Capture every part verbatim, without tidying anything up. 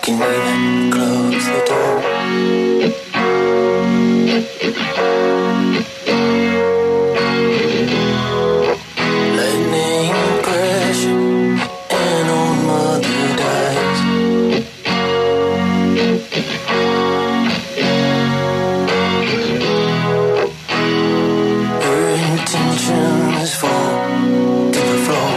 can even close the door. Lightning crashing and old mother dies. Her intentions fall to the floor.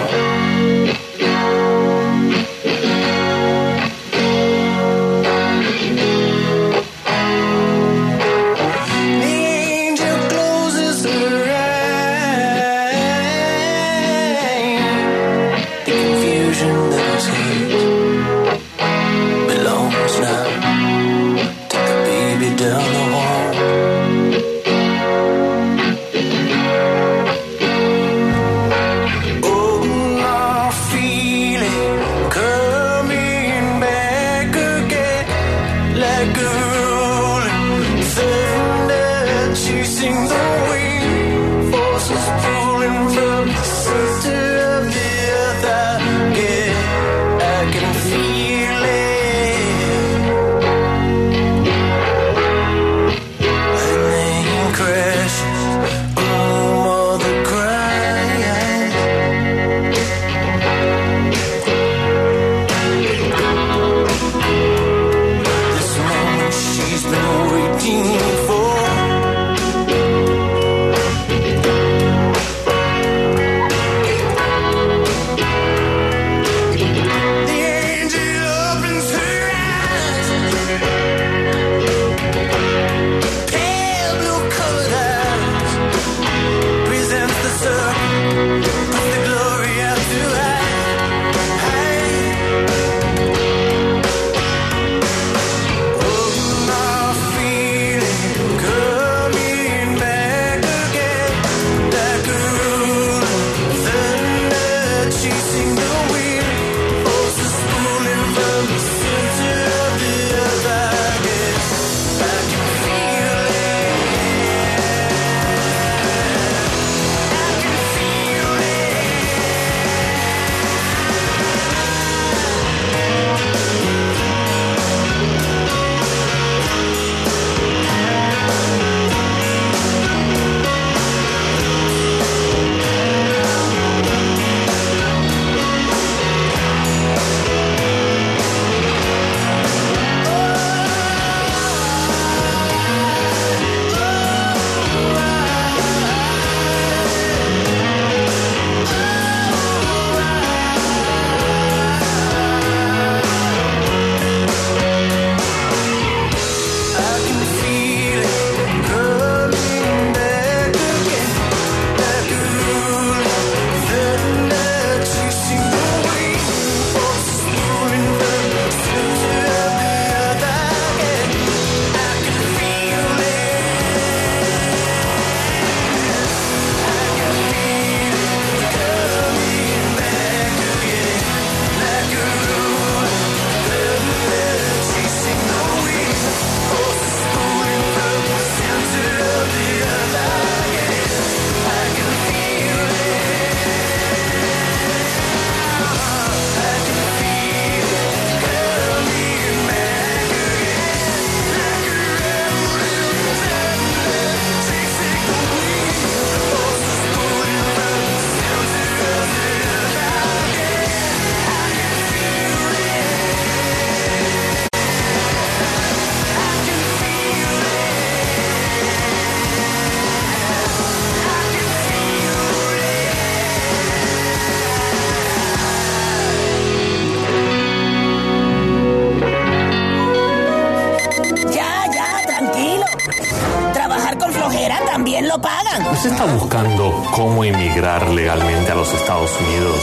Usted está buscando cómo emigrar legalmente a los Estados Unidos.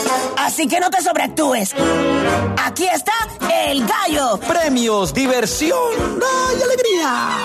Así que no te sobreactúes. Aquí está el gallo. Premios, diversión, ¡ay, alegría!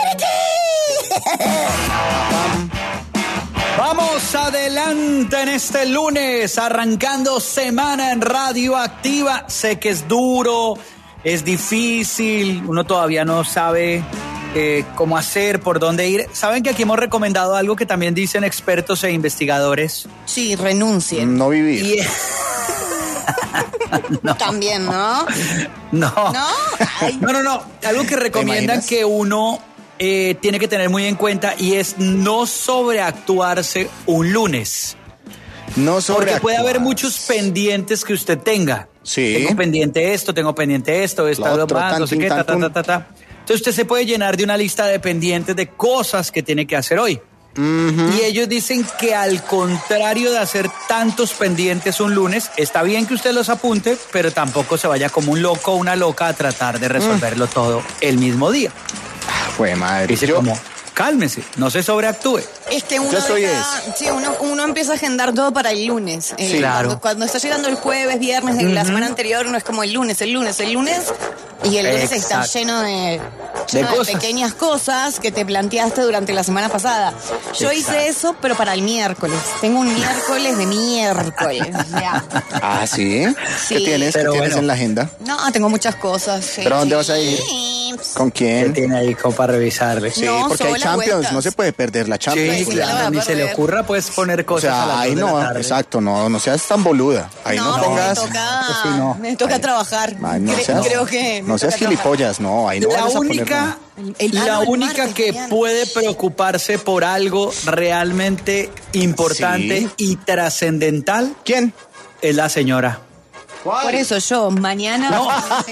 Vamos adelante en este lunes, arrancando semana en Radioactiva. Sé que es duro, es difícil, uno todavía no sabe eh, cómo hacer, por dónde ir. ¿Saben que aquí hemos recomendado algo que también dicen expertos e investigadores? Sí, renuncien. No vivir. Y, No. También, ¿no? No. ¿No? Ay. No, no, no. Algo que recomiendan imaginas? que uno eh, tiene que tener muy en cuenta y es no sobreactuarse un lunes. No sobre Porque puede haber muchos pendientes que usted tenga. Sí. Tengo pendiente esto, tengo pendiente esto, esta Lo otro, más, tan, no sé tin, qué, tan, ta, ta, tun. ta, ta, ta. Entonces usted se puede llenar de una lista de pendientes de cosas que tiene que hacer hoy. Y ellos dicen que al contrario de hacer tantos pendientes un lunes, está bien que usted los apunte, pero tampoco se vaya como un loco o una loca a tratar de resolverlo todo el mismo día. Fue madre. Dice Yo- como, cálmese, no se sobreactúe. Es que uno, Yo soy deja- sí, uno, uno empieza a agendar todo para el lunes. Eh, Sí. Claro. Cuando, cuando está llegando el jueves, viernes de la semana anterior, no es como el lunes, el lunes, el lunes. Y el lunes está Exacto. lleno de, lleno de, cosas. pequeñas cosas que te planteaste durante la semana pasada. Yo hice Exacto. eso, pero para el miércoles. Tengo un miércoles de miércoles. Ya. Ah, ¿sí? Sí. ¿Qué tienes? ¿Qué Pero tienes bueno. en la agenda? No, tengo muchas cosas. sí, ¿Pero a dónde sí. vas a ir? ¿Con ¿Qué quién? tiene ahí como para revisarle? Sí, No, porque hay sola, Champions, vueltas. no se puede perder la Champions. Sí, sí, cuidado. la voy a claro, ni se le perder. ocurra pues poner O cosas a sea, las ahí dos de no, la tarde. exacto, no, no seas tan boluda. Ahí no, No, pongas. me toca, Eso sí, no. me toca trabajar. Ay, no Cre- seas, creo que me no seas toca trabajar. gilipollas, no, ahí no La vayas a poner única, nada. El- el- la ah, no, el única martes, que mañana. puede preocuparse por algo realmente importante Sí. y trascendental ¿Quién? es la señora. Por eso yo, mañana... No.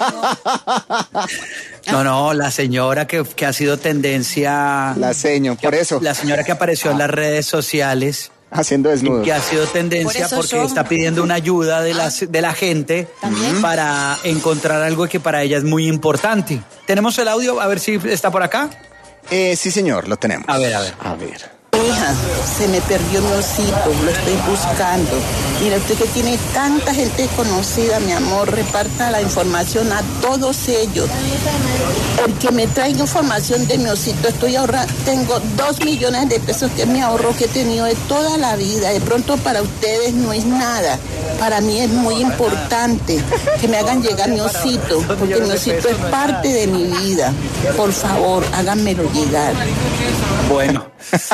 tengo- No, no, la señora que, que ha sido tendencia. La seño, por eso. La señora que apareció en las redes sociales Haciendo y desnudo. que ha sido tendencia Por eso porque yo- está pidiendo una ayuda de la, de la gente ¿También? para encontrar algo que para ella es muy importante. ¿Tenemos el audio? A ver si está por acá. Eh, sí, señor, lo tenemos. A ver, a ver. A ver. Hija, se me perdió mi osito, lo estoy buscando. Mira, usted que tiene tanta gente conocida, mi amor, reparta la información a todos ellos. El que me traiga información de mi osito, estoy ahorrando, tengo dos millones de pesos que es mi ahorro que he tenido de toda la vida. De pronto para ustedes no es nada. Para mí es muy importante que me hagan llegar mi osito, porque mi osito es parte de mi vida. Por favor, háganmelo llegar. Bueno.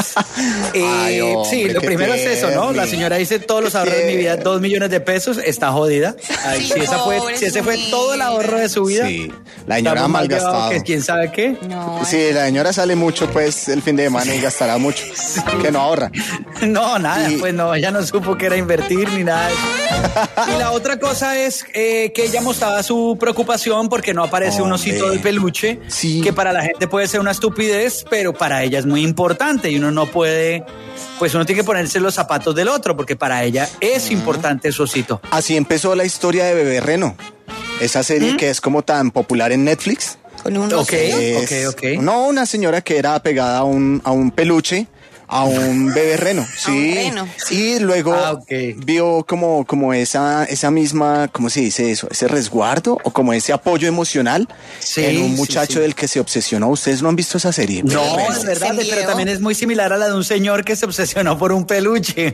Eh, Ay, hombre, sí, lo qué primero es eso, ¿no? tierni. La señora dice todos los Qué ahorros de mi vida, tierni. dos millones de pesos, está jodida. Ay, Sí, si, esa fue, pobre si ese fue su todo el ahorro de su vida. Sí, la señora estamos más llevados malgastado. que quién sabe qué. No, Sí, la señora sale mucho, pues, el fin de semana y gastará mucho. Que no ahorra. No, nada, Y- pues no, ella no supo que era invertir ni nada. de eso. Y la otra cosa es eh, que ella mostraba su preocupación porque no aparece un osito Hombre. de peluche, Sí. que para la gente puede ser una estupidez, pero para ella es muy importante y uno no puede, pues uno tiene que ponerse los zapatos del otro porque para ella es importante su osito. Así empezó la historia de Bebé Reno. Esa serie que es como tan popular en Netflix. con un Ok. Es- ok. No, una señora que era pegada a un, a un peluche, a un bebé reno, sí. reno. Y luego Ah, ok. vio como, como esa, esa misma, ¿cómo se dice eso? Ese resguardo o como ese apoyo emocional Sí, en un sí, muchacho sí. del que se obsesionó. ¿Ustedes no han visto esa serie? No, Sí, es verdad, ese pero video. también es muy similar a la de un señor que se obsesionó por un peluche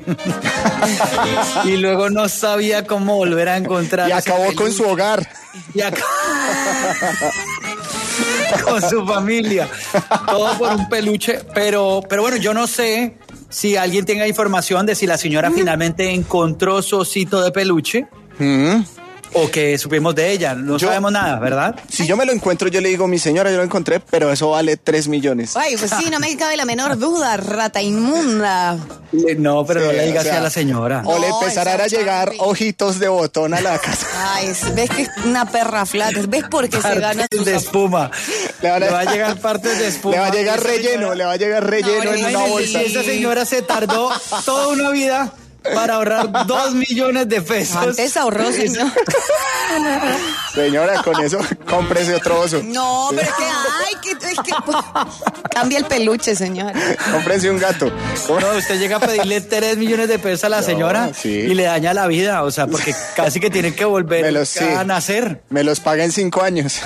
y luego no sabía cómo volver a encontrar Y ese acabó con peluche. su hogar. Y acá con su familia, todo por un peluche, pero, pero bueno, yo no sé si alguien tenga información de si la señora finalmente encontró su osito de peluche Mm. o que supimos de ella, no Yo- sabemos nada, ¿verdad? Si yo me lo encuentro, yo le digo, mi señora, yo lo encontré, pero eso vale tres millones. Ay, pues sí, no me cabe la menor duda, rata inmunda. Eh, No, pero no Sí, le digas o sea, así a la señora. O le No, empezarán a esa llegar Charlie. ojitos de botón a la casa. Ay, ves que es una perra flata. ¿Ves por qué se gana Partes sus de espuma. Le van a- Le va a llegar partes de espuma. Le va a llegar Esa relleno, señora- le va a llegar relleno No, en una imagínate, bolsa. Si esa señora se tardó toda una vida para ahorrar dos millones de pesos. Antes ahorró, señor. Señora, con eso, cómprese otro oso. No, pero es que, ay, que, es que cambia el peluche, señor. Cómprese un gato. No, usted llega a pedirle tres millones de pesos a la señora sí. y le daña la vida, o sea, porque casi que tiene que volver Me los- sí. a nacer. Me los paga en cinco años.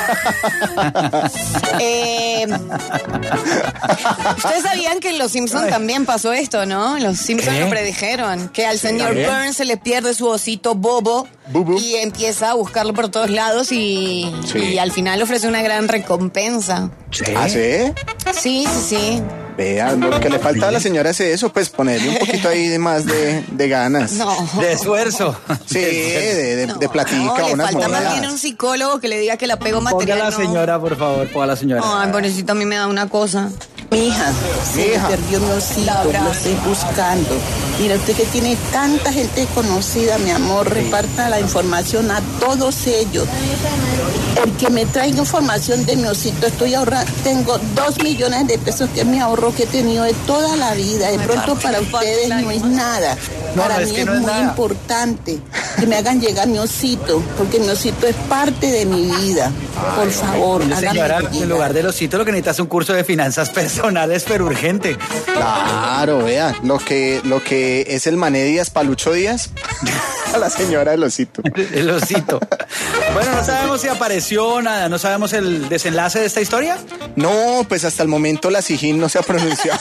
Eh, Ustedes sabían que en Los Simpsons también pasó esto, ¿no? Los Simpsons ¿Qué? lo predijeron. Que al señor ¿también? Burns se le pierde su osito Bobo Bubu. y empieza a buscarlo por todos lados y, Sí. y al final le ofrece una gran recompensa. Sí. ¿Ah, sí? Sí, sí, sí. Vea, lo que le falta a la señora es eso, pues ponerle un poquito ahí de más de, de ganas. No. De esfuerzo. Sí, de, de, No, de platica, no, le unas falta más monedas. bien un psicólogo que le diga que el apego Ponga material a la no- señora, por favor, ponga a la señora. Ay, pobrecito, a mí me da una cosa. Mi hija, se Hija. me perdió mi osito, Laura. lo estoy buscando. Mira, usted que tiene tanta gente conocida, mi amor, reparta la información a todos ellos. El que me traiga información de mi osito, estoy ahorrando, tengo dos millones de pesos que es mi ahorro que he tenido de toda la vida. De pronto para ustedes no es nada. No, Para no, es mí que es no es muy nada. importante que me hagan llegar mi osito, porque mi osito es parte de mi vida. Por favor, Mire, señora, háganme en llegar. lugar del osito lo que necesita es un curso de finanzas personales, pero urgente. Claro, vea, lo que, lo que es el Mané Díaz, Palucho Díaz, a la señora del osito. El osito. Bueno, no sabemos si apareció nada, no sabemos el desenlace de esta historia. No, pues hasta el momento la Sijín no se ha pronunciado.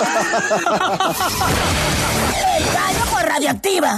El gallo por Radioactiva.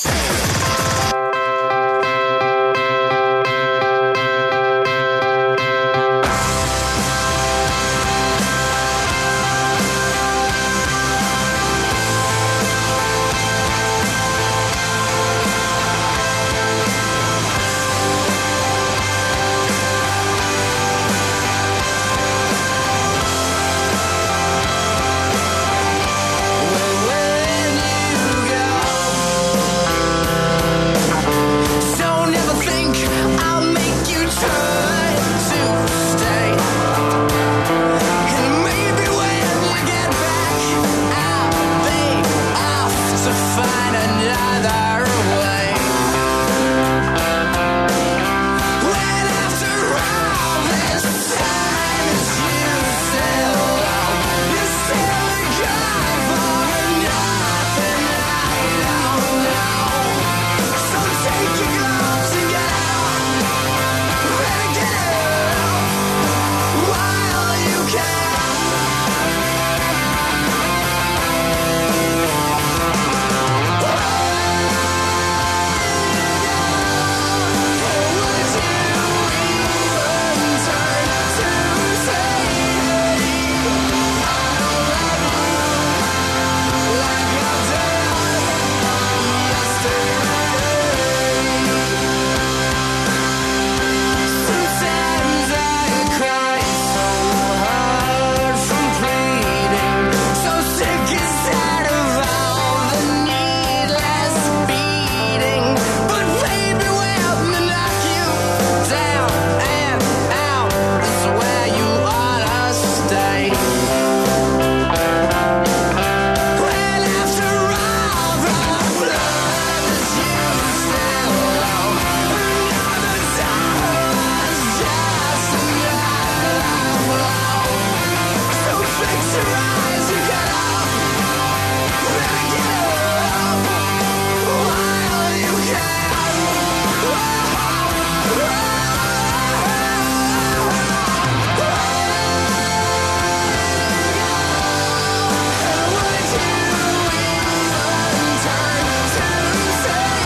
Don't ever think I'll make you try to stay. And maybe when you get back, I'll be off to find another way. When after all this time is you still alone, you still got for nothing. I don't know. So take your gloves and get out, better get out while you can. Would you even turn to say I don't love you like I did yesterday? Sometimes I cry so hard from pleading, so sick and tired of all the needless beating. But baby, help me knock you down and out is where you ought to stay. When after all the blood is used and low, another time is just another blow. So fix your eyes and get up, better get up while you can. Would you even turn to say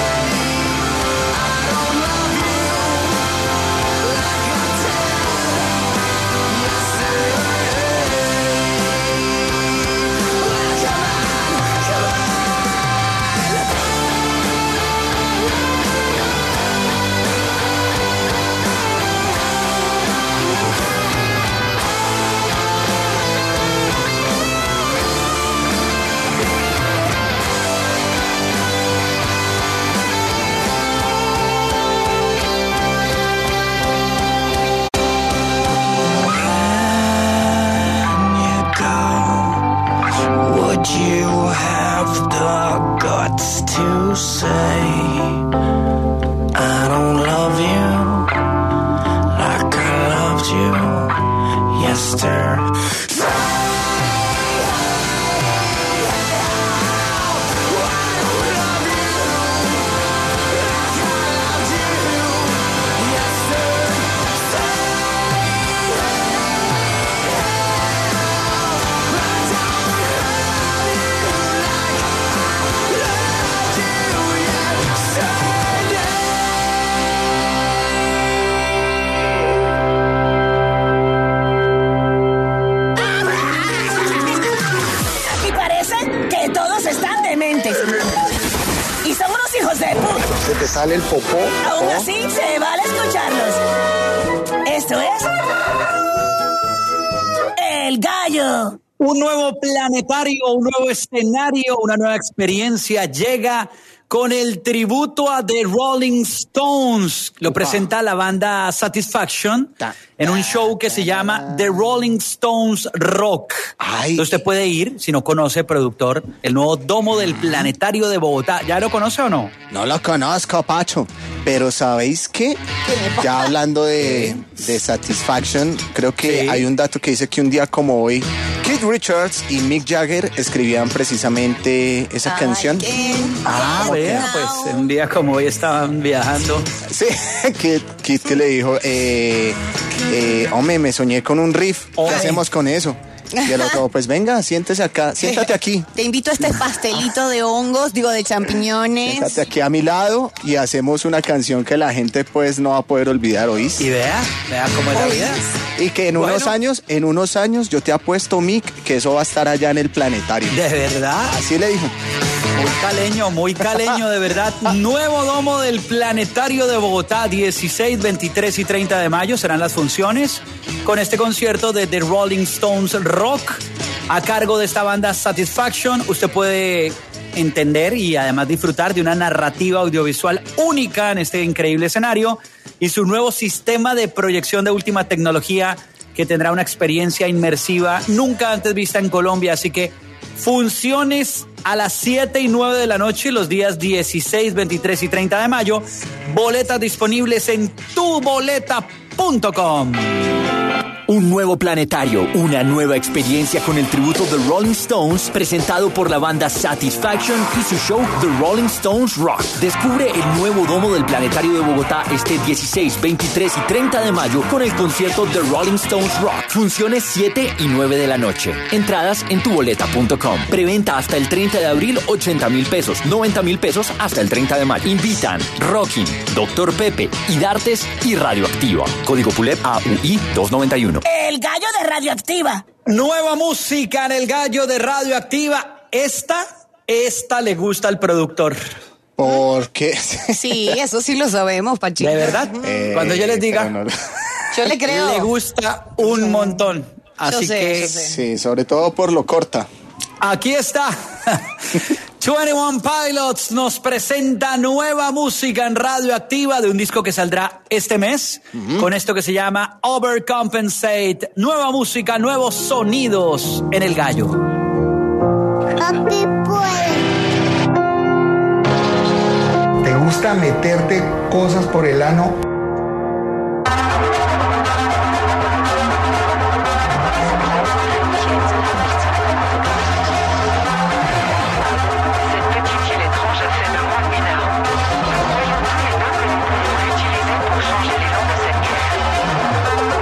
I don't love you like I did yesterday? Well, come on, come on. Would you have the guts to say I don't love you like I loved you yesterday? sale el popó. Aún Oh. así, se vale escucharlos. Esto es... El Gallo. Un nuevo planetario, un nuevo escenario, una nueva experiencia llega con el tributo a The Rolling Stones. Lo presenta la banda Satisfaction en un show que se llama The Rolling Stones Rock. Ay. Entonces usted puede ir, si no conoce, productor, el nuevo domo del Planetario de Bogotá. ¿Ya lo conoce o no? No lo conozco, Pacho. Pero ¿sabéis qué? Ya hablando de, de Satisfaction, creo que Sí. hay un dato que dice que un día como hoy, Keith Richards y Mick Jagger escribían precisamente esa canción. ¿Qué? Ah, ¿Qué? vea, pues un día como hoy estaban viajando. Sí, Keith, Keith que le dijo, eh, eh, hombre, me soñé con un riff. ¿Qué Hombre. hacemos con eso? Y el otro, pues venga, siéntese acá, siéntate aquí. Te invito a este pastelito de hongos, digo, de champiñones. Siéntate aquí a mi lado y hacemos una canción que la gente pues no va a poder olvidar, ¿oís? Y vea, vea cómo es la Uy. vida. Y que en unos Bueno. años, en unos años, yo te apuesto, Mick, que eso va a estar allá en el planetario. De verdad. Así le dijo. Muy caleño, muy caleño, de verdad. Nuevo domo del Planetario de Bogotá, dieciséis, veintitrés y treinta de mayo serán las funciones con este concierto de The Rolling Stones Rock a cargo de esta banda Satisfaction. Usted puede entender y además disfrutar de una narrativa audiovisual única en este increíble escenario y su nuevo sistema de proyección de última tecnología que tendrá una experiencia inmersiva nunca antes vista en Colombia. Así que funciones a las siete y nueve de la noche los días dieciséis, veintitrés y treinta de mayo. Boletas disponibles en tu boleta punto com. Un nuevo planetario, una nueva experiencia con el tributo de Rolling Stones presentado por la banda Satisfaction y su show The Rolling Stones Rock. Descubre el nuevo domo del Planetario de Bogotá este dieciséis, veintitrés y treinta de mayo con el concierto The Rolling Stones Rock. Funciones siete y nueve de la noche. Entradas en tu boleta punto com. Preventa hasta el treinta de abril, ochenta mil pesos, noventa mil pesos hasta el treinta de mayo. Invitan Rocking, Doctor Pepe, Idartes y Radioactiva. Código Pulet A U I doscientos noventa y uno. El Gallo de Radioactiva. Nueva música en el Gallo de Radioactiva. Esta, esta le gusta al productor. Porque... Sí, eso sí lo sabemos, Pachito. ¿De verdad? Eh, Cuando yo les diga, pero no- Yo le creo. le gusta un montón. Así sé, que yo sé. Sí, sobre todo por lo corta. aquí está. veintiuno Pilots nos presenta nueva música en Radioactiva de un disco que saldrá este mes con esto que se llama Overcompensate. Nueva música, nuevos sonidos en el Gallo. ¿Te gusta meterte cosas por el ano? Cette petite île étrange a fait de moi une heure. Voyons tous les mots que nous pourrions utiliser pour changer les langues de cette terre.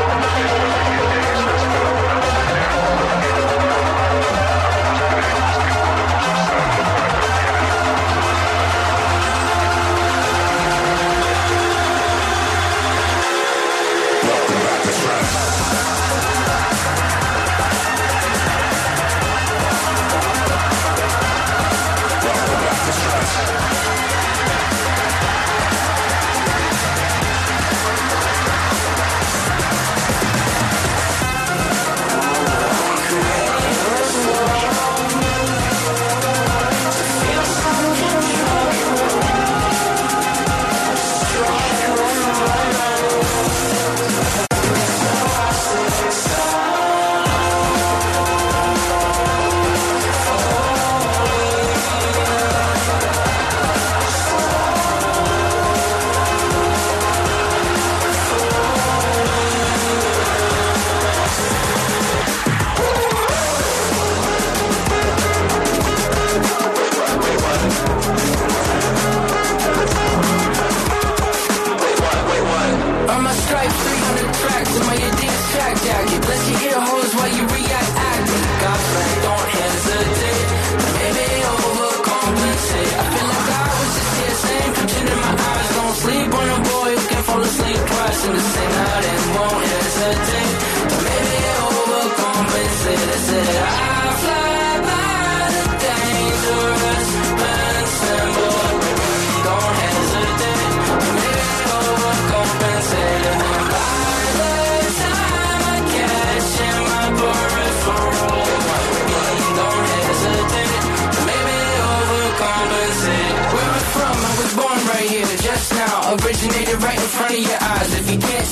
On my stripes, three hundred tracks in my Adidas track jacket. Bless your ear holes while you react acting. God friend, don't hesitate. Maybe overcompensate. I feel like I was just here saying, preaching in my eyes. Don't sleep on a boy who can fall asleep twice in the same night and won't hesitate. Maybe overcompensate. I said I fly by the dangerous man symbol. Don't hesitate.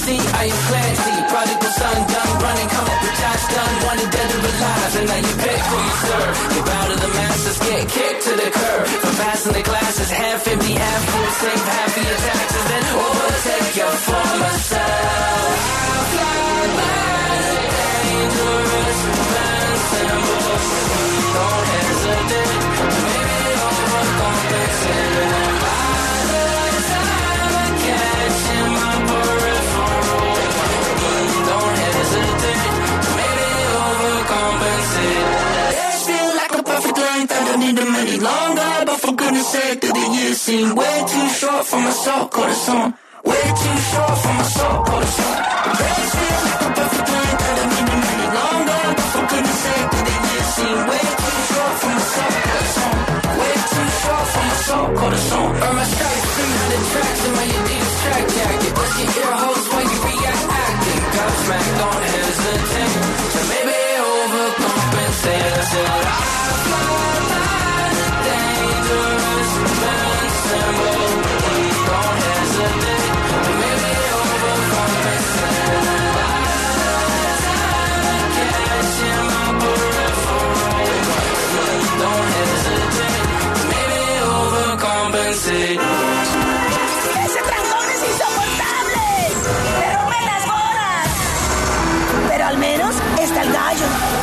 see, I am classy. Prodigal son, done running, come up with Josh done. Wanted dead or alive, and now you pick who you serve. You bow to the masses, get kicked to the curb. For passing the classes, half empty, half full, save half of your taxes. Then overtake your former self. I'll fly by the dangerous man symbol. Don't hesitate to maybe overcompensate. And by the time I catch in my peripheral, don't hesitate to maybe overcompensate. Days feel like a perfect length, I don't need them any longer. But for goodness sake, do the years seem way too short for my soul, corazón. Way too short for my soul, corazón. Days feel like a perfect length, I don't need them any longer. But for goodness sake, do the years seem way too short for my soul, corazón. Way too short for my soul, corazón. Earn my stripes, screaming on the tracks in my Adidas track jacket. Bust your ear holes while you react acting. Godsmack, don't hesitate to maybe overcompensate. I said I'll fly by the dangerous man symbol. Don't hesitate to maybe overcompensate. By the time I catch in my peripheral, don't hesitate to maybe overcompensate. ¡Ese trancón es insoportable! ¡Pero me las bolas! Pero al menos está el gallo.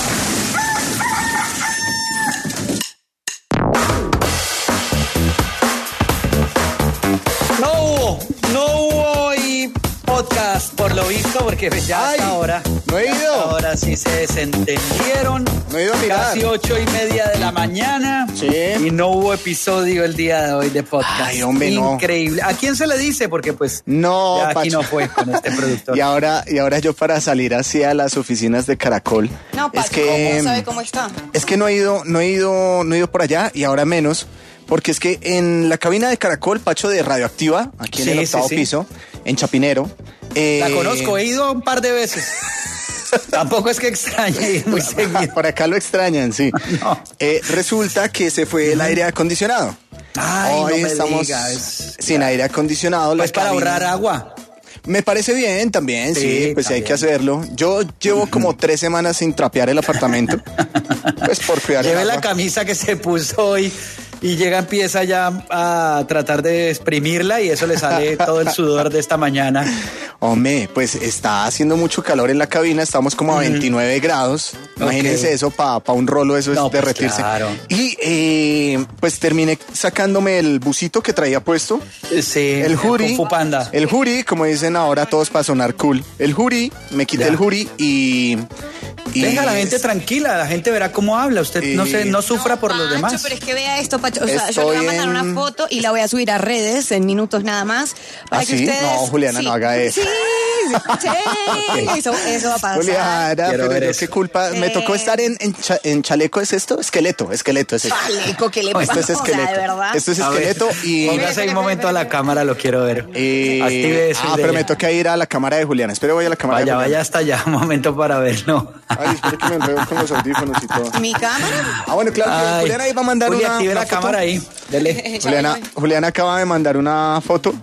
No hubo, no hubo hoy podcast por lo visto, porque ya Ay, hasta ahora. no he ido. Ahora sí se desentendieron. No he ido a mirar. Casi ocho y media de la mañana. Sí. Y no hubo episodio el día de hoy de podcast. Ay, hombre, no. Increíble. ¿A quién se le dice? Porque pues No, ya aquí Pacho. no fue con este productor. Y ahora, y ahora yo para salir hacia las oficinas de Caracol. No, Pacho, es que ¿cómo sabe cómo está? es que no he ido, no he ido, no he ido por allá y ahora menos, porque es que en la cabina de Caracol, Pacho, de Radioactiva, aquí en Sí, el sí, octavo sí. piso, en Chapinero. eh, La conozco, he ido un par de veces. Tampoco es que extrañe ir muy seguido. Por acá lo extrañan, sí. No. Eh, resulta que se fue el aire acondicionado. Ay, Hoy no me estamos digas. sin aire acondicionado. Pues la para cabina- ahorrar agua. Me parece bien también, sí, Sí, pues sí hay también. que hacerlo. Yo llevo como tres semanas sin trapear el apartamento, pues por cuidar el Lleve la agua. camisa que se puso hoy y llega, empieza ya a tratar de exprimirla y eso le sale todo el sudor de esta mañana. Hombre, pues está haciendo mucho calor en la cabina, estamos como a veintinueve grados. Imagínense eso, para pa un rolo eso es No, pues derretirse. claro. Y eh, pues terminé sacándome el busito que traía puesto. Sí, El jury, Kung Fu Panda. el jury, como dicen ahora todos para sonar cool. El jury, me quité Ya. el jury y... y Venga, la gente tranquila, la gente verá cómo habla. Usted no Y- se, no sufra por los Pacho, demás. pero es que vea esto, Pacho. O sea, yo le voy a Estoy mandar en- una foto y la voy a subir a redes en minutos nada más. Para ¿Ah, que sí? ustedes. No, Juliana, no haga eso. Sí, sí, eso, eso va a pasar. Juliana, Quiero pero ver yo eso. qué culpa. Me Eh. tocó estar en, en, cha- en chaleco, ¿es esto? Esqueleto, esqueleto es esto. Chaleco, ¿qué le pasa? Esto es O sea, esqueleto. de verdad. Esto es A ver, esqueleto y... Póngase ahí un momento a la cámara, lo quiero ver. eh, Active eso. ah, de pero ella. me toca ir a la cámara de Juliana. Espero voy a la cámara Vaya, de vaya Juliana. hasta allá, un momento para verlo. Ay, espero que me enredo con los audífonos y todo. Mi cámara. Ah, bueno, claro que Ay, Juliana ahí va a mandar Juli, una, active una la foto. cámara ahí. Dele. Juliana, Juliana acaba de mandar una foto.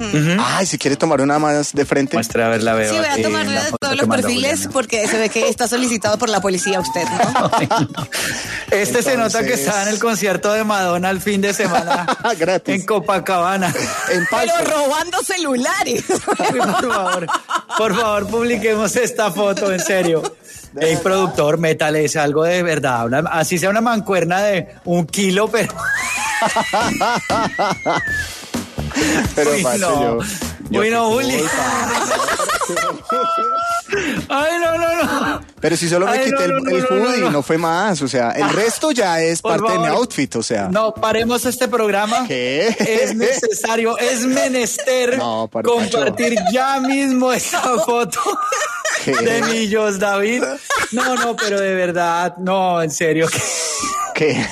Ay, si quiere tomar una más de frente. Muestra a ver la veo. Sí, voy a aquí en tomarle la de foto todos que los mandó perfiles Juliana. porque se ve que está solicitado por la policía usted, ¿no? Ay, no. Este se nota que Entonces- está en el concierto de Madonna el fin de semana Gratis. en Copacabana. En Palco. Pero robando celulares. Ay, por favor, por favor, publiquemos esta foto, en serio. Ey, productor, métale ese algo de verdad. una- así sea una mancuerna de un kilo, pero. Pero Uy, Pacho, no. yo- yo Uy, qué no, Juli. culpa. Ay, no, no, no. Pero si solo me Ay, quité no, el, no, el no, no, hoodie, no. no fue más. O sea, el resto ya es Por parte de mi favor. outfit, o sea. No, paremos este programa. ¿Qué? Es necesario, es menester No, pero, compartir ya mismo esta foto ¿Qué? de Millos David. No, no, pero de verdad, no, en serio. ¿Qué?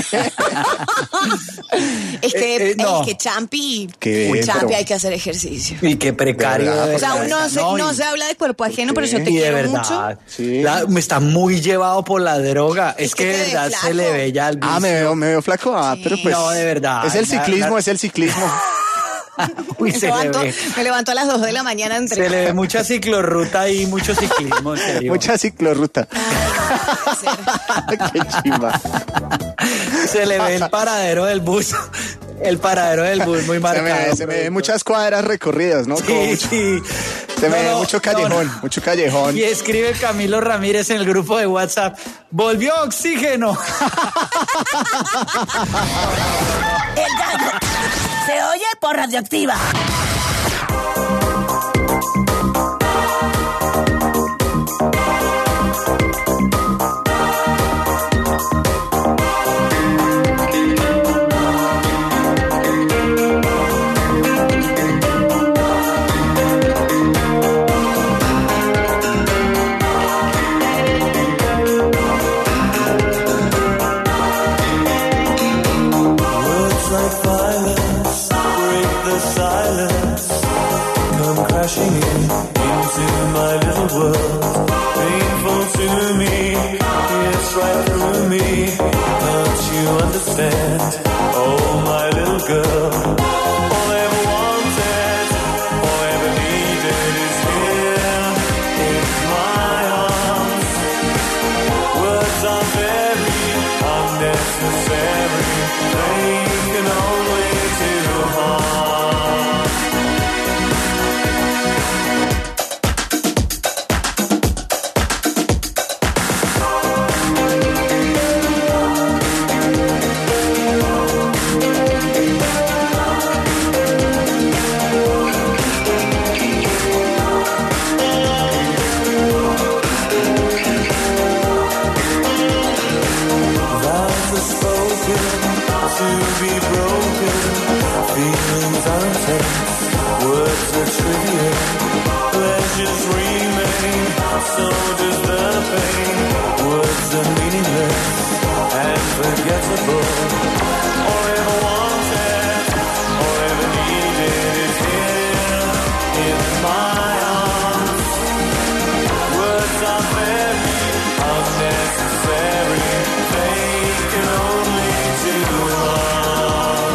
Es que, Eh, eh, no. es que Champi, Qué Uy, bien, Champi pero- hay que hacer ejercicio. Y qué precario. ¿Verdad? de O sea, verdad. uno se, No, no y- se habla de cuerpo ajeno, pero yo te y de quiero verdad, mucho. Sí. la- me está muy llevado por la droga. Es, Es que que de te ves verdad se flaco. le ve ya el Ah, me vicio. veo, me veo flaco. Ah, pero pues. No, de verdad. Es el La- ciclismo, la- es el ciclismo. Uy, me, se levanto, le ve. me levanto a las dos de la mañana entre. Se le ve mucha ciclorruta y mucho ciclismo, en serio. Mucha ciclorruta. Qué chimba. Se le ve el paradero del bus. El paradero del bus muy Se marcado. me, se me ven muchas cuadras recorridas, ¿no? Como Sí, mucho- sí. Se me No, ve no, mucho callejón, no, no. mucho callejón. Y escribe Camilo Ramírez en el grupo de WhatsApp. ¡Volvió oxígeno! El gallo se oye por Radioactiva. Words like violence break the silence, come crashing in into my little world. Painful to me, it's right through me. Don't you understand? Oh, my little girl. All I ever wanted, all I ever needed is here in my arms. Words are very unnecessary. They can only do harm. Vows are spoken to be broken. Feelings are intense, words are trivial. Pleasures remain, so does the pain. Words are meaningless and forgettable. All I ever wanted, all I ever needed is here in my arms. Words are very unnecessary. They can only do harm.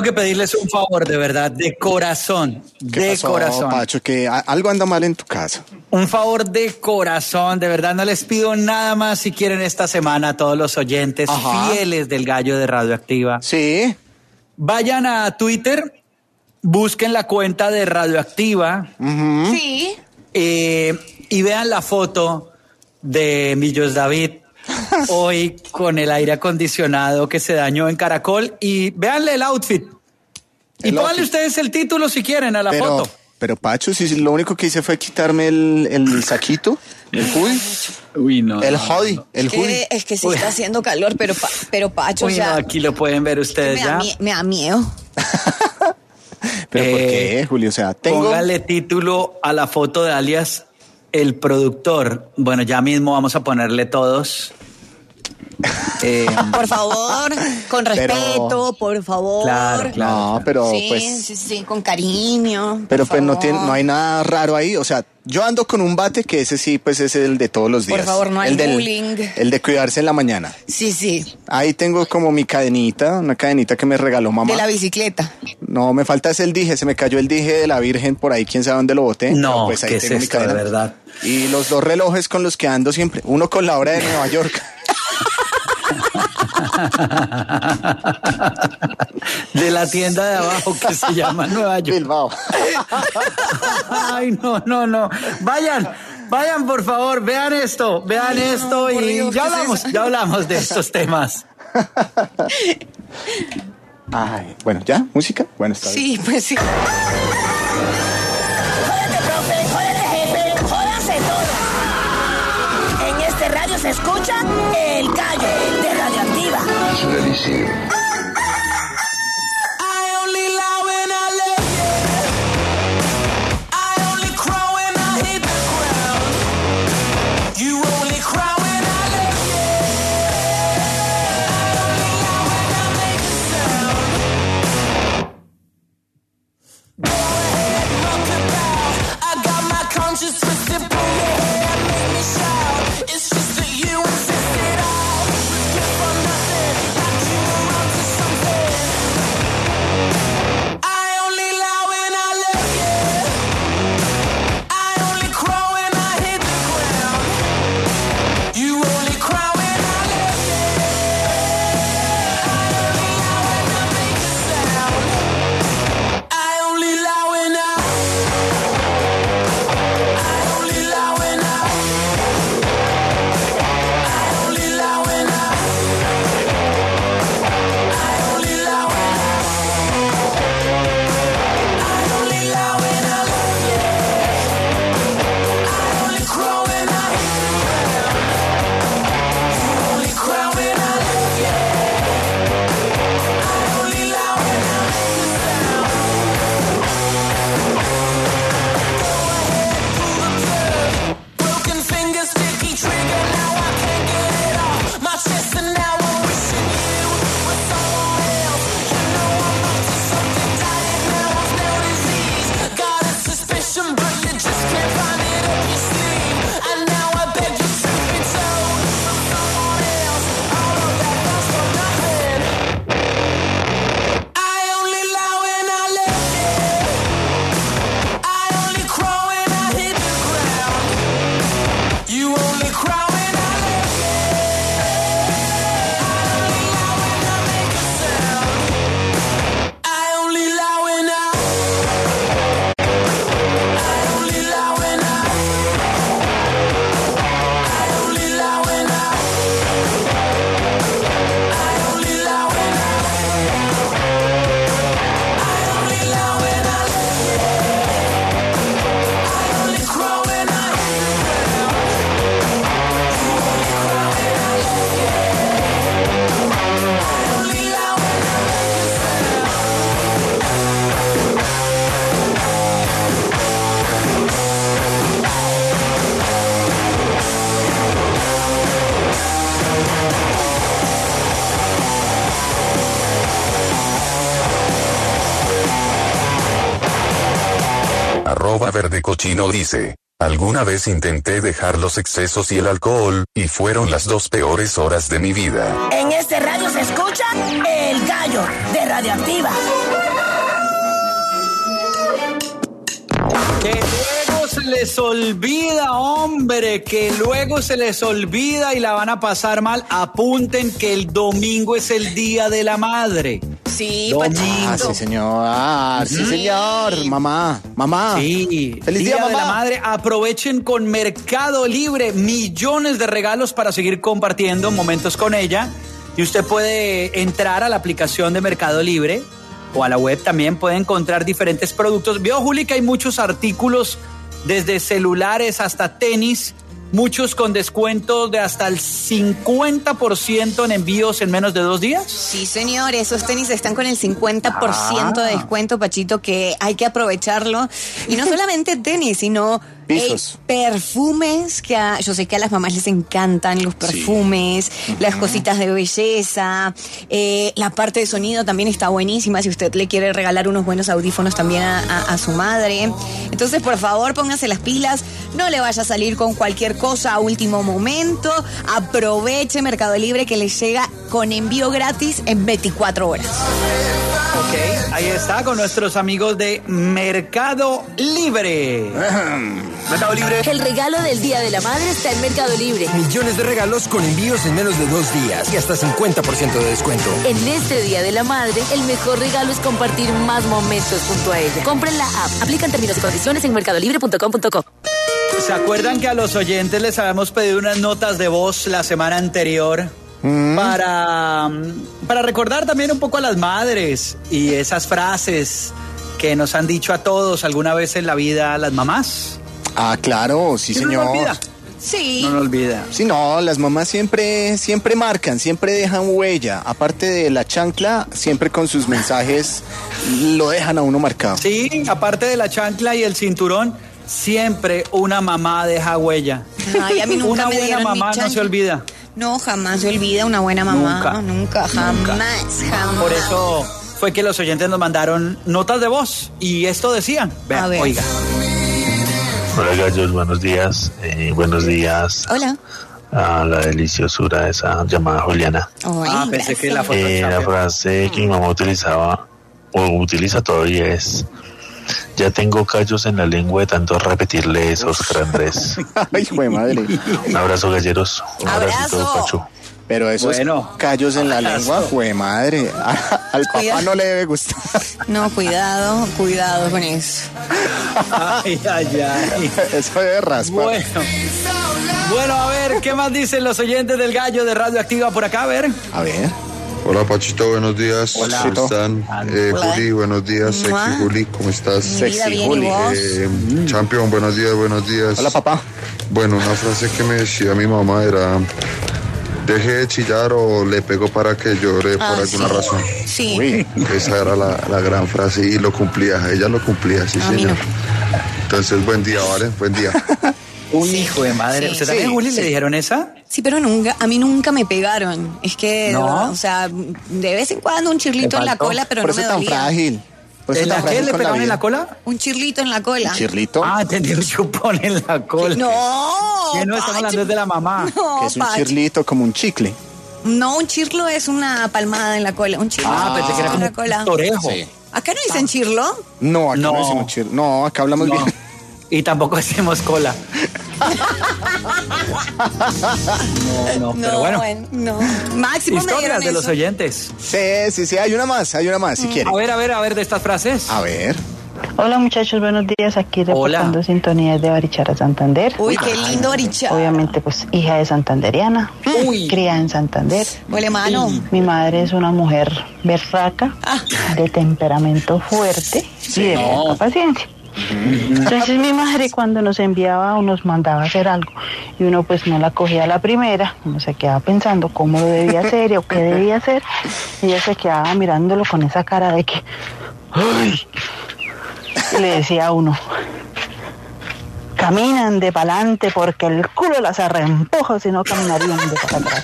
que pedirles un favor, de verdad, de corazón, ¿Qué de pasó, corazón. Pacho? Que a- algo anda mal en tu casa. Un favor de corazón, de verdad, no les pido nada más si quieren esta semana a todos los oyentes Ajá. fieles del Gallo de Radioactiva. Sí. Vayan a Twitter, busquen la cuenta de Radioactiva Sí. eh, y vean la foto de Millos David hoy con el aire acondicionado que se dañó en Caracol y véanle el outfit. Y El pónganle outfit. ustedes el título si quieren a la Pero, foto. pero Pacho, si lo único que hice fue quitarme el, el saquito, el hoodie, Uy, no. el no, hoodie, no. el Que, hoodie. es que sí Uy. está haciendo calor, pero, pa- pero Pacho, Uy, o sea, no, aquí lo pueden ver ustedes me, da ya. mie- me da miedo. Pero ¿por Eh, qué, Julio? O sea, tengo... Póngale título a la foto de alias El Productor. Bueno, ya mismo vamos a ponerle todos. Eh, Por favor, con Pero- respeto, por favor. Claro, claro. No, pero sí, pues... sí, sí, con cariño. Pero por pues no, favor. tiene, no hay nada raro ahí. O sea, yo ando con un bate que ese sí, pues es el de todos los Por días. favor, no hay el del- bullying. El de cuidarse en la mañana. Sí, sí, Ahí tengo como mi cadenita, una cadenita que me regaló mamá. de la bicicleta. No, me falta ese el dije, se me cayó el dije de la Virgen por ahí, quién sabe dónde lo boté. No, Pero, pues ahí ¿qué es tengo mi esto, de cadena. verdad? Y los dos relojes con los que ando siempre, uno con la hora de Nueva York. De la tienda de abajo que se llama Nueva York. Bilbao. Ay, no, no, no. Vayan, vayan, por favor, vean esto, vean esto por y Dios, ya ¿qué es hablamos, eso? ya hablamos de estos temas. Ay, bueno, ¿ya? ¿Música? Bueno, está bien. Sí, pues sí. Jódete, profe, jódete, jefe, jódanse todos. En este radio se escucha El Gallo de Radioactiva. I only lie when I love you. I only cry when I hit the ground. You only cry when I love you. I only lie when I make a sound. Go ahead, rock about. I got my conscience twisted, pull your hair, make me shout. It's just that you insist it all. Good for nothing, like you were up to something. I only lie when I love you. I only cry when I hit the ground. You only cry when I love you. I only lie when I make a sound. I only lie when I. I only lie when I. I only lie when I. I only lie when I. I only lie when I love you. I only cry when I hit the ground. You only cry when I love you. I only lie when I make a sound. Go ahead, pull the plug. Broken finger, sticky trigger. Now I can't get it off my chest, and now I'm wishing you were someone else. You know I'm up to something diagnosed, no disease. Got a suspicion, but you just can't find it up your sleeve. And now I beg you to be told from someone else. All of that was for nothing. I only lie when I love you. I only cry when I hit the ground. You only cry when I love you. I only lie when I make a sound. I only lie when I. I only lie when I. I only lie when I. I only lie when I. I only lie when I love you. I only cry when I hit the ground. You only cry when I love you. I only lie when I make a sound. Arroba verde cochino dice. Alguna vez intenté dejar los excesos y el alcohol, y fueron las dos peores horas de mi vida. En este radio se escucha El Gallo de Radioactiva. se les olvida, hombre, que luego se les olvida y la van a pasar mal. Apunten que el domingo es el Día de la Madre. Sí, Domingo. Ah, sí, señor. Sí, señor. Mamá, mamá. Sí, Feliz Día día, de la mamá. Madre. Aprovechen con Mercado Libre millones de regalos para seguir compartiendo momentos con ella. Y usted puede entrar a la aplicación de Mercado Libre o a la web también, puede encontrar diferentes productos. Veo, Juli, que hay muchos artículos, desde celulares hasta tenis, muchos con descuentos de hasta el cincuenta por ciento en envíos en menos de dos días. Sí, señor, esos tenis están con el cincuenta por ciento de descuento, Pachito, que hay que aprovecharlo. Y no solamente tenis, sino Pisos. eh, perfumes, que a- yo sé que a las mamás les encantan los perfumes, las cositas de belleza, eh, la parte de sonido también está buenísima, si usted le quiere regalar unos buenos audífonos también a, a- a su madre. Entonces, por favor, póngase las pilas, no le vaya a salir con cualquier cosa a último momento, aproveche Mercado Libre que le llega con envío gratis en veinticuatro horas. Ok, ahí está con nuestros amigos de Mercado Libre. Mercado Libre. El regalo del Día de la Madre está en Mercado Libre. Millones de regalos con envíos en menos de dos días y hasta cincuenta por ciento de descuento. En este Día de la Madre, el mejor regalo es compartir más momentos junto a ella. Compren la app. Aplican términos y condiciones en mercado libre punto com punto co. ¿Se acuerdan que a los oyentes les habíamos pedido unas notas de voz la semana anterior? Para, para recordar también un poco a las madres y esas frases que nos han dicho a todos alguna vez en la vida las mamás. Ah, claro, sí, ¿Quién no señor. lo olvida? Sí. No lo olvida. Sí, no, las mamás siempre, siempre marcan, siempre dejan huella. Aparte de la chancla, siempre con sus mensajes lo dejan a uno marcado. Sí, aparte de la chancla y el cinturón, siempre una mamá deja huella. Ay, a mí nunca una me buena dieron mi mamá no chancla. se olvida. No, jamás se olvida una buena mamá. Nunca. Nunca, jamás, jamás. Por eso fue que los oyentes nos mandaron notas de voz y esto decían. Vean, A ver. oiga. Hola gallos, buenos días. Eh, buenos días Hola. a la deliciosura de esa llamada Juliana. Ay, Ah, pensé que la foto Eh, la frase que mi mamá utilizaba o utiliza todavía es: ya tengo callos en la lengua de tanto repetirle eso, Oscar Andrés. Ay, hijo de madre. Un abrazo, galleros. Un abracito, Abrazo. Pachu. Pero esos Bueno. callos en la lengua, jue madre. A- al papá Cuidado. no le debe gustar. No, cuidado, cuidado con eso. Ay, ay, ay. Eso debe raspar. Bueno. Bueno, a ver, ¿qué más dicen los oyentes del gallo de Radioactiva por acá? A ver. A ver. Hola Pachito, buenos días. Hola. ¿Cómo están? Eh, Hola. Juli, buenos días. Sexy Mua. Juli, ¿cómo estás? Mi vida Sexy bien, ¿y Juli. vos? Eh, Champion, buenos días, buenos días. Hola, papá. Bueno, una frase que me decía mi mamá era: deje de chillar o le pego para que llore por Ah, alguna sí. razón. Sí. Uy. Esa era la, la gran frase y lo cumplía, ella lo cumplía, sí A mí señor. no. Entonces, buen día, ¿vale? Buen día. Un hijo de madre. Sí. ¿Usted también, Sí, Juli, sí. le dijeron esa? Sí, pero nunca, a mí nunca me pegaron. Es que, ¿No? o sea, de vez en cuando un chirlito Le en la faltó. cola, pero Por no eso me tan dolía. frágil. Por eso ¿En tan la qué frágil le con pegaban en vida. la cola? Un chirlito en la cola. Chirlito. Ah, entendí un chupón en la cola. No. Que no estamos Pacho. hablando de la mamá. No, Que es un Pacho. chirlito como un chicle. No, un chirlo es una palmada en la cola. Un chirlo Ah, pensé que era en como la cola. un torejo. Sí. ¿Acá no dicen chirlo? No, acá no, No. decimos chirlo. No, acá hablamos No. bien. Y tampoco hacemos cola. No, no, pero bueno. no. Máximo me Historias dieron de los eso. oyentes. Sí, sí, sí, hay una más, hay una más, si quiere. A ver, a ver, a ver de estas frases. A ver. Hola muchachos, buenos días. Aquí Hola. reportando sintonías de Barichara, Santander. Uy, qué lindo Barichara. Obviamente, pues, hija de santanderiana, Uy. criada en Santander. Huele mano. Mi madre es una mujer berraca, de temperamento fuerte y de No. poca paciencia. Entonces mi madre cuando nos enviaba o nos mandaba a hacer algo y uno pues no la cogía a la primera, uno se quedaba pensando cómo lo debía hacer o qué debía hacer, y ella se quedaba mirándolo con esa cara de que ¡ay! Y le decía a uno: caminan de pa'lante porque el culo las arrempuja, si no caminarían de para atrás.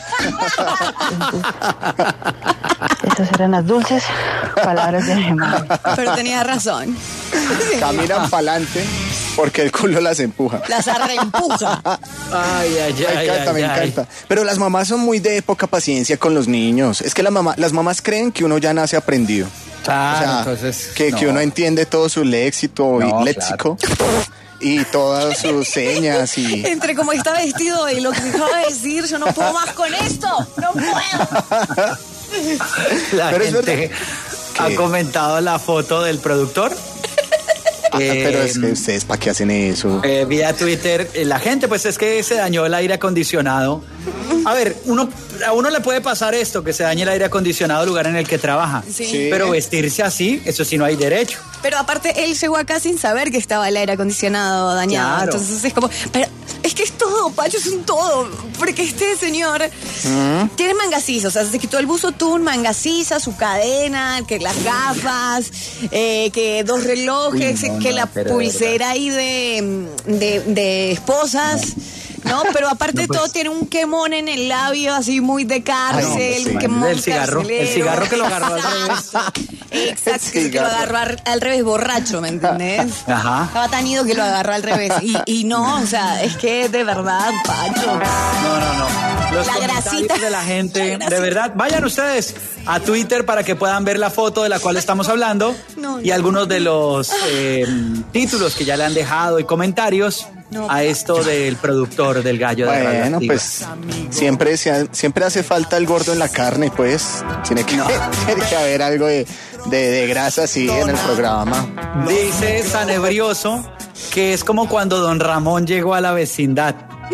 Entonces, esas eran las dulces palabras de mi madre. Pero tenía razón. Sí. Caminan pa'lante porque el culo las empuja. Las arreempuja. Ay, ay, Me ay. encanta, ay, me ay. encanta. Pero las mamás son muy de poca paciencia con los niños. Es que la mamá, las mamás creen que uno ya nace aprendido. Claro, O sea, entonces. que, no. que uno entiende todo su léxico No, y léxico. y todas sus señas y... Entre cómo está vestido y lo que acaba de decir, yo no puedo más con esto. ¡No puedo! La Pero es gente ha comentado la foto del productor. Ah, Eh, pero es que ustedes, ¿para qué hacen eso? Eh, vía Twitter, eh, la gente, pues es que se dañó el aire acondicionado. A ver, uno, a uno le puede pasar esto, que se dañe el aire acondicionado del lugar en el que trabaja. Sí. Sí. Pero vestirse así, eso sí no hay derecho. Pero aparte, él llegó acá sin saber que estaba el aire acondicionado dañado. Claro. Entonces es como, pero es que es todo, Pacho, es un todo. Porque este señor ¿Mm? tiene mangasisas, o sea, se quitó el buzo, tuvo un mangasisa, su cadena, que las gafas, eh, que dos relojes, Uy, no, que no, la pero de pulsera ahí de, de, de esposas. No, pero aparte de No, pues- todo tiene un quemón en el labio así muy de cárcel, Ay, no, un sí. quemón El cigarro, el carcelero. cigarro que lo agarró al revés. Exacto, que lo agarró al, al revés, borracho, ¿me entendés? Ajá. Estaba tan ido que lo agarró al revés. Y, y no, o sea, es que de verdad, Pacho. No, no, no. Los La comentarios grasita. de la gente, de verdad, vayan ustedes a Twitter para que puedan ver la foto de la cual estamos hablando No, y no. algunos de los eh, títulos que ya le han dejado y comentarios No, a esto del productor del Gallo de Radio Bueno, Activa. pues siempre, se ha- siempre hace falta el gordo en la carne, pues. Tiene que, tiene que haber algo de, de, de grasa así en el programa. Dice Sanebrioso que es como cuando don Ramón llegó a la vecindad.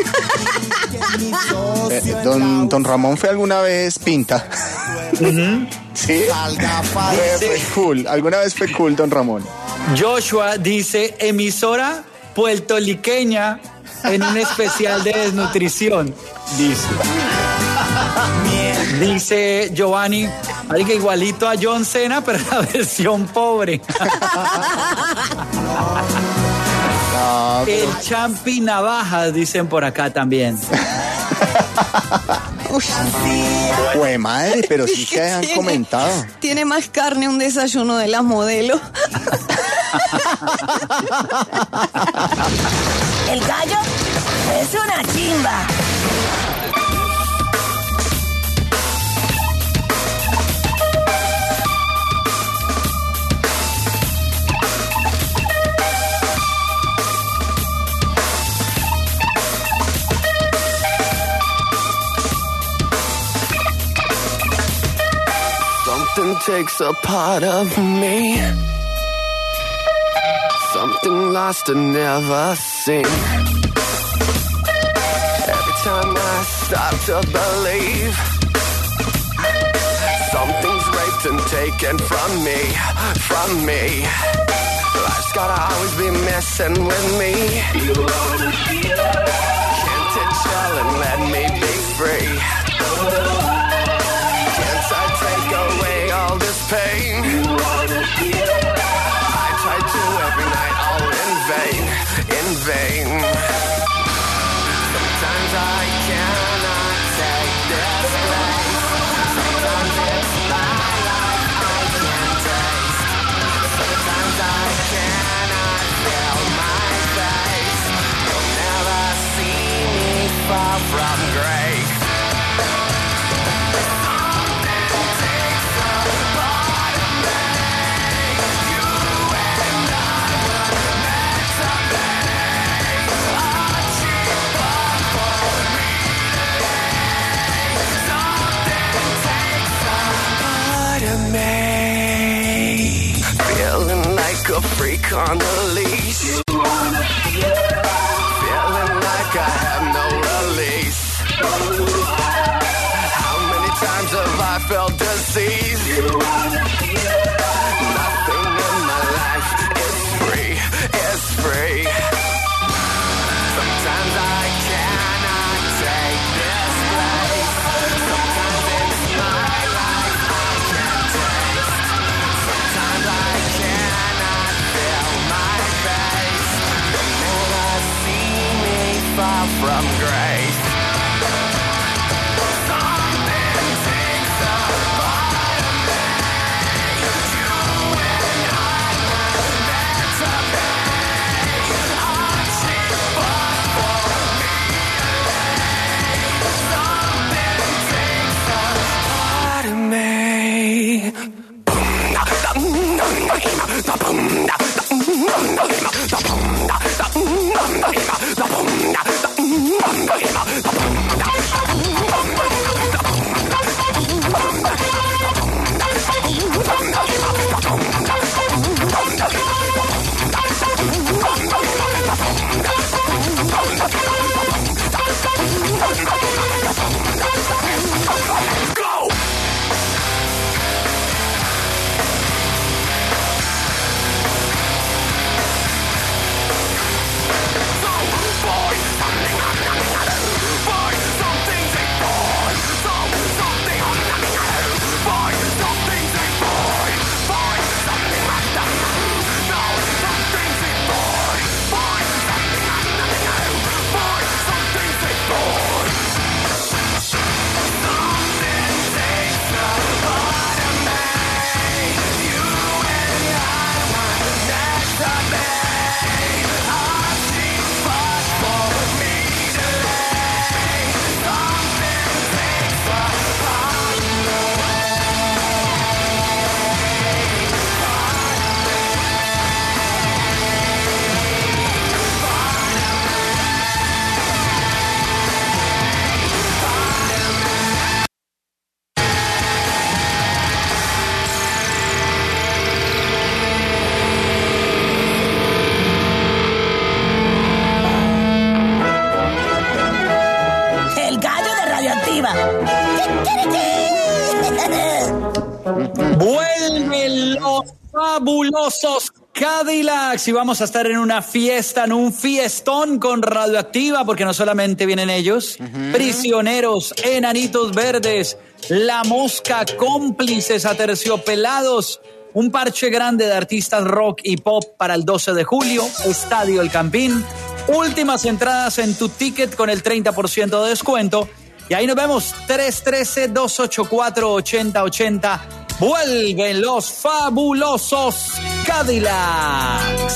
Eh, don, don Ramón fue alguna vez pinta. Sí, fue, fue cool. Alguna vez fue cool, don Ramón. Joshua dice emisora puertoliqueña en un especial de desnutrición. Dice. Dice Giovanni, hay que igualito a John Cena, pero la versión pobre. No, pero- El Champi Navajas, dicen por acá también. Jue madre, pero sí que han Tiene- comentado. Tiene más carne un desayuno de la modelo. El gallo es una chimba. Something takes a part of me. Something lost and never seen. Every time I start to believe something's raped and taken from me, from me. Life's gotta always be messing with me. Can't it chill and let me be free? Can't I take away all this pain? I try to every night, all in vain, in vain. Sometimes I cannot take this place. Sometimes it's my life I can't taste. Sometimes I cannot feel my face. You'll never see me far from grace. Feeling like a freak on a leash. Feeling like I have no release. How many times have I felt deceased? Nothing in my life is free, is free. Sometimes I cannot take this place. Sometimes it's my life I can't taste. Sometimes I cannot feel my face. You'll never see me far from grace. Something takes a part of me. fabulosos Cadillacs y vamos a estar en una fiesta, en un fiestón con Radioactiva, porque no solamente vienen ellos, uh-huh. Prisioneros, Enanitos Verdes, La Mosca, Cómplices, Aterciopelados, un parche grande de artistas rock y pop para el doce de julio, Estadio El Campín, últimas entradas en tu ticket con el treinta por ciento de descuento y ahí nos vemos, tres uno tres, dos ocho cuatro, ocho cero ocho cero. Vuelven los fabulosos Cadillacs.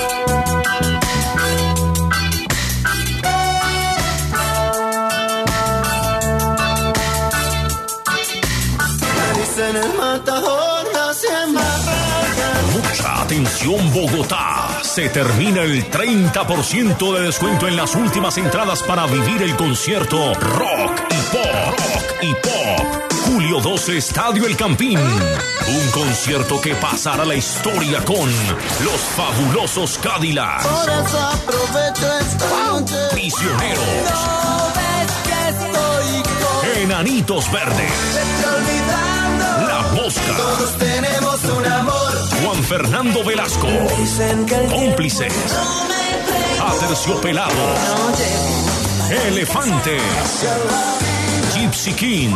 Mucha atención, Bogotá. Se termina el treinta por ciento de descuento en las últimas entradas para vivir el concierto Rock y Pop. Rock y Pop. Julio doce, Estadio El Campín. Un concierto que pasará a la historia con los fabulosos Cadillacs. Por eso aprovecho esta noche. Prisioneros. No ves que estoy con Enanitos Verdes. La Mosca. Todos tenemos un amor. Juan Fernando Velasco. Cómplices. Aterciopelados. Elefantes. Gypsy King.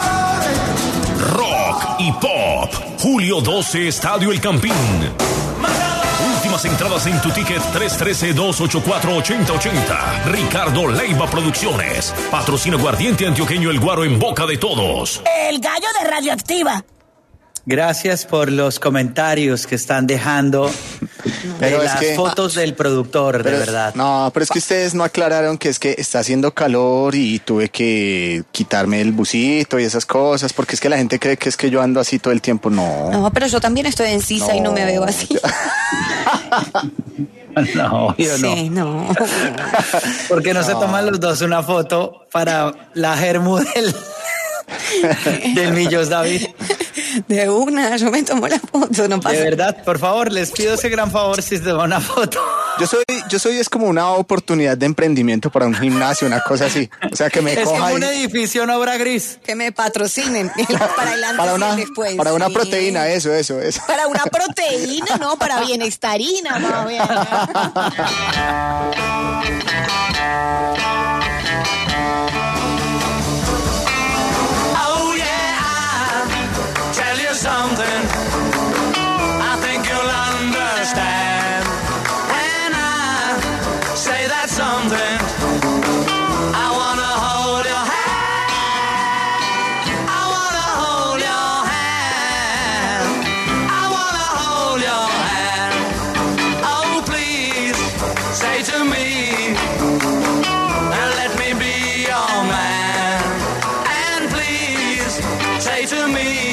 Rock y Pop. Julio doce, Estadio El Campín. Últimas entradas en tu ticket tres uno tres, dos ocho cuatro, ocho cero ocho cero. Ricardo Leiva Producciones. Patrocina Aguardiente Antioqueño El Guaro en boca de todos. El gallo de Radioactiva. Gracias por los comentarios que están dejando pero de es las que, fotos del productor, pero, de verdad. No, pero es que ustedes no aclararon que es que está haciendo calor y tuve que quitarme el busito y esas cosas, porque es que la gente cree que es que yo ando así todo el tiempo. No. No, pero yo también estoy en Sisa no, y no me veo así. No, yo no. Sí, no. ¿Por qué no, no se toman los dos una foto para la germu del, del Millos David? De una, yo me tomo la foto, no pasa. De verdad, por favor, les pido ese gran favor si se toman una foto. Yo soy, yo soy es como una oportunidad de emprendimiento para un gimnasio, una cosa así. O sea, que me es coja como ahí. un edificio en obra gris. Que me patrocinen para el antes para una, y después. Para una sí. proteína, eso, eso, eso. Para una proteína, no, para bienestarina, más bien. Something I think you'll understand when I say that something. I wanna hold your hand. I wanna hold your hand. I wanna hold your hand. Oh, please say to me and let me be your man. And please say to me.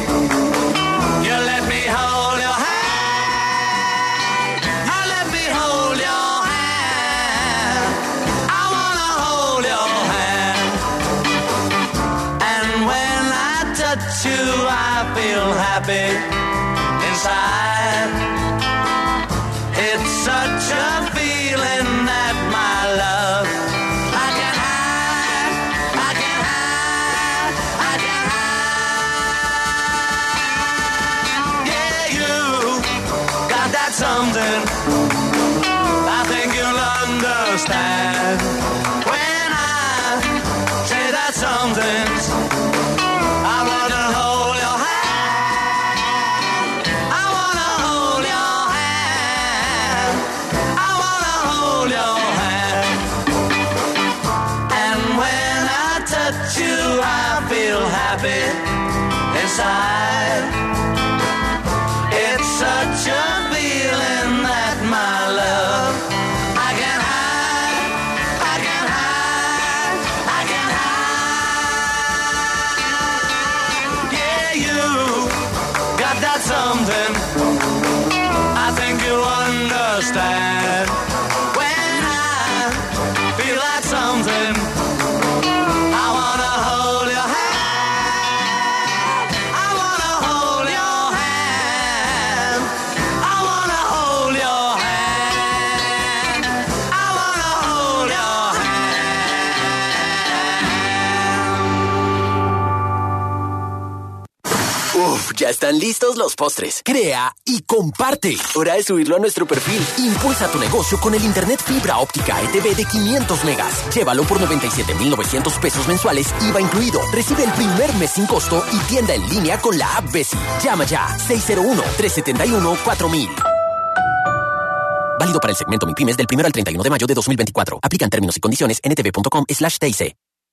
Happy inside. It's such a feeling that my love I can hide, I can hide, I can hide. Yeah, you got that something I think you'll understand when I say that something. I wanna hold your hand. Happy inside. It's such a feeling that my love I can hide, I can hide, I can hide. Yeah, you got that something I think you'll understand when I feel that something. I wanna hold your hand. ya están listos los postres. Crea y comparte. Hora de subirlo a nuestro perfil. Impulsa tu negocio con el internet fibra óptica E T V de quinientos megas. Llévalo por noventa y siete mil novecientos pesos mensuales, I V A incluido. Recibe el primer mes sin costo y tienda en línea con la app Besi. Llama ya seis cero uno, tres siete uno, cuatro mil. Válido para el segmento MIPYMES del primero al treinta y uno de mayo de dos mil veinticuatro. Aplican términos y condiciones en etv.com slash TIC.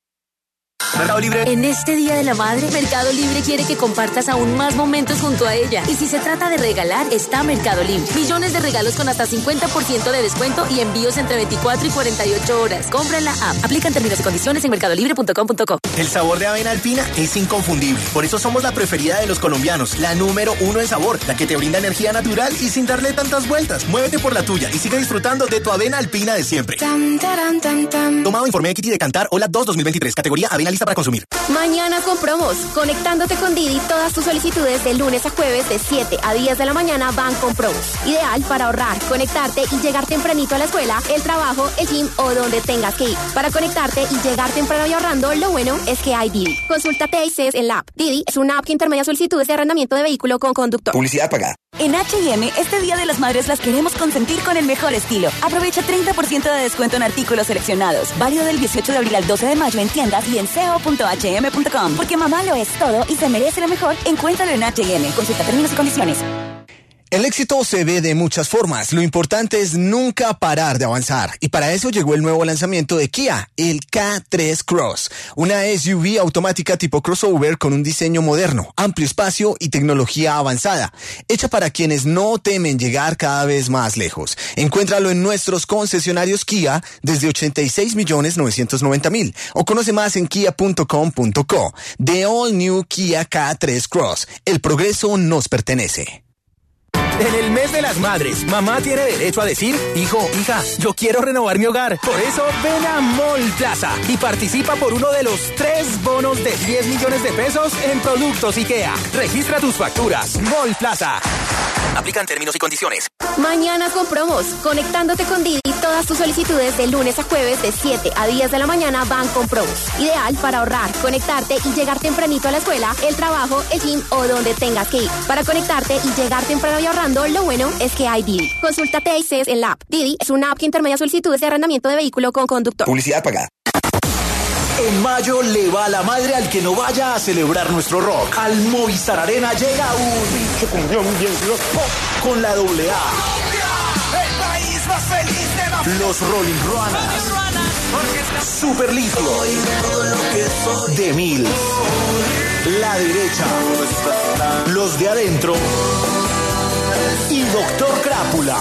Mercado Libre. En este Día de la Madre, Mercado Libre quiere que compartas aún más momentos junto a ella. Y si se trata de regalar, está Mercado Libre. Millones de regalos con hasta cincuenta por ciento de descuento y envíos entre veinticuatro y cuarenta y ocho horas. Compra en la app. Aplican términos y condiciones en mercado libre punto com punto co. El sabor de avena alpina es inconfundible. Por eso somos la preferida de los colombianos. La número uno en sabor. La que te brinda energía natural y sin darle tantas vueltas. Muévete por la tuya y sigue disfrutando de tu avena alpina de siempre. Tan, taran, tan, tan. Tomado informe Equity de Cantar Hola dos dos mil veintitrés. Categoría avena lista para consumir. Mañana con promos. Conectándote con Didi, todas tus solicitudes de lunes a jueves de siete a diez de la mañana van con promos. Ideal para ahorrar, conectarte y llegar tempranito a la escuela, el trabajo, el gym o donde tengas que ir. Para conectarte y llegar temprano y ahorrando, lo bueno es que hay Didi. Consulta T I C en la app. Didi es una app que intermedia solicitudes de arrendamiento de vehículo con conductor. Publicidad pagada. En H y M, este Día de las Madres las queremos consentir con el mejor estilo. Aprovecha treinta por ciento de descuento en artículos seleccionados. Válido del dieciocho de abril al doce de mayo en tiendas y en c o punto h m punto com. Porque mamá lo es todo y se merece lo mejor. Encuéntralo en H y M. Consulta términos y condiciones. El éxito se ve de muchas formas. Lo importante es nunca parar de avanzar. Y para eso llegó el nuevo lanzamiento de Kia, el K tres Cross. Una S U V automática tipo crossover con un diseño moderno, amplio espacio y tecnología avanzada. Hecha para quienes no temen llegar cada vez más lejos. Encuéntralo en nuestros concesionarios Kia desde ochenta y seis millones novecientos noventa mil. O conoce más en kia punto com punto co. The All New Kia K tres Cross. El progreso nos pertenece. En el mes de las madres, mamá tiene derecho a decir, hijo, hija, yo quiero renovar mi hogar. Por eso ven a Mall Plaza y participa por uno de los tres bonos de diez millones de pesos en productos IKEA. Registra tus facturas. Mall Plaza. Aplican términos y condiciones. Mañana con promos. Conectándote con Didi, todas tus solicitudes de lunes a jueves de siete a diez de la mañana van con promos. Ideal para ahorrar, conectarte y llegar tempranito a la escuela, el trabajo, el gym o donde tengas que ir. Para conectarte y llegar temprano y ahorrando, lo bueno es que hay Didi. Consulta T I C en la app. Didi es una app que intermedia solicitudes de arrendamiento de vehículo con conductor. Publicidad pagada. En mayo le va la madre al que no vaya a celebrar nuestro rock. Al Movistar Arena llega un bien loco con la doble A. El país más feliz de la... Los Rolling Ruanas. Super Litio. De Mil. La Derecha. Los de Adentro. Y Doctor Crápula.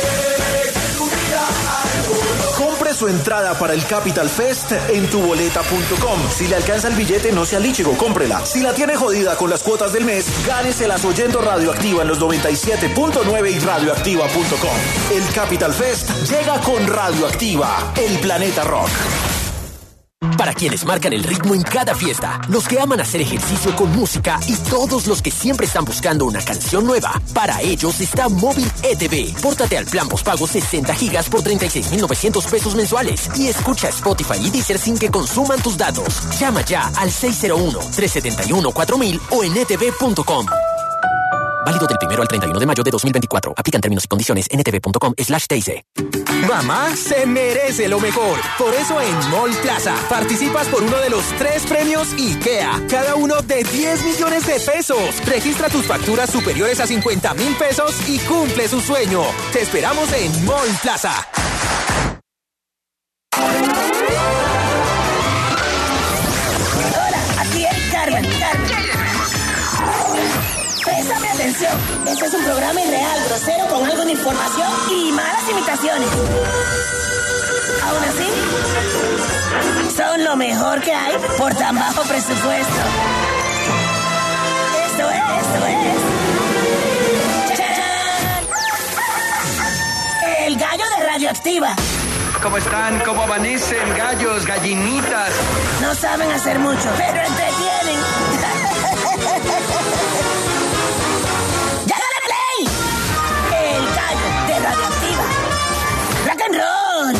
Compre su entrada para el Capital Fest en tuboleta punto com. Si le alcanza el billete, no sea lichigo, cómprela. Si la tiene jodida con las cuotas del mes, gáneselas oyendo Radioactiva en los noventa y siete punto nueve y radioactiva punto com. El Capital Fest llega con Radioactiva, el planeta rock. Para quienes marcan el ritmo en cada fiesta, los que aman hacer ejercicio con música y todos los que siempre están buscando una canción nueva, para ellos está Móvil E T V. Pórtate al plan postpago sesenta gigas por treinta y seis mil novecientos pesos mensuales y escucha Spotify y Deezer sin que consuman tus datos. Llama ya al seis cero uno, tres siete uno, cuatro mil o en e t v punto com. Válido del primero al treinta y uno de mayo de dos mil veinticuatro. Aplican términos y condiciones en e t v punto com slash t i c. Mamá se merece lo mejor. Por eso en Mall Plaza participas por uno de los tres premios IKEA. Cada uno de diez millones de pesos. Registra tus facturas superiores a cincuenta mil pesos y cumple su sueño. Te esperamos en Mall Plaza. Hola, aquí es Carmen, Carmen. Préstame atención. Este es un programa irreal, grosero, con algo de información y malas imitaciones. Aún así, son lo mejor que hay por tan bajo presupuesto. Esto es, esto es. ¡Chachán! El gallo de Radioactiva. ¿Cómo están? ¿Cómo amanecen? Gallos, gallinitas. No saben hacer mucho, pero entretienen. El gallo de Radioactiva. Rock and roll.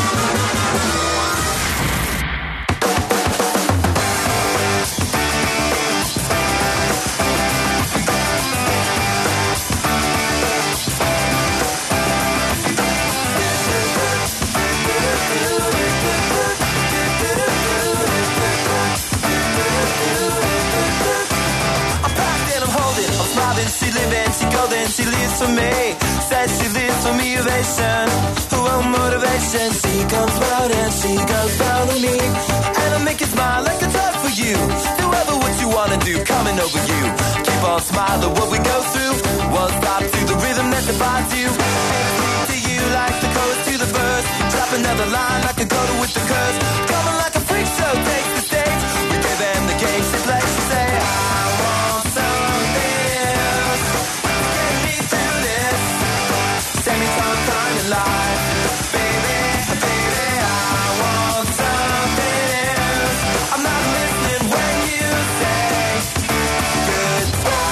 lives for me. Said she lives for me, ovation. Oh, motivation. She comes round and she goes round to me. And I make you smile like a drug for you. Do ever what you wanna do, coming over you. Keep on smiling what we go through. One stop to the rhythm that defines you. And to you like the chorus to the verse. Drop another line like a coda with the curse. Coming like a freak show, takes the stage. We give them the game, she plays, she say, I want something else. Get me through this. Send me some time in life. Baby, baby, I want something else. I'm not listening when you say goodbye.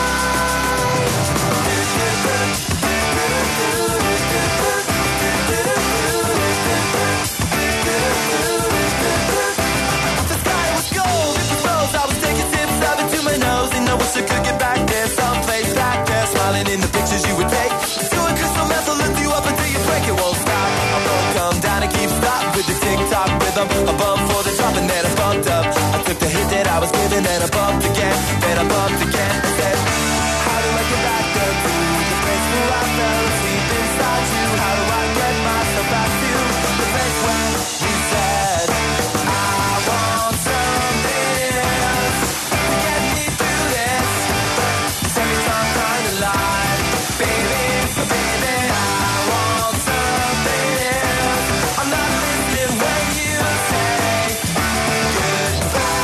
The sky was gold, it was rose. I was taking tips out into my nose. And I wish I could get back there, someplace back there. Smiling in the pictures you would take. Doing crystal meth will lift you up until you break, it won't stop. I won't come down and keep stop with the tick-tock rhythm. I bumped for the drop and then I bumped up. I took the hit that I was given, then I bumped again. Then I bumped again and said, how do I get back there to the place where I fell asleep inside you? How do I get myself back to the place where we said, I want something else to get me through this. Send me some kind of life, baby, baby, I want something else. I'm not listening when you say goodbye.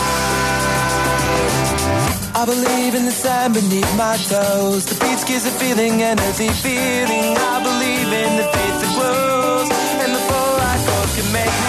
I believe in the sand beneath my toes. The beach gives a feeling, an earthy feeling. I believe in the faith that grows, and the full life force can make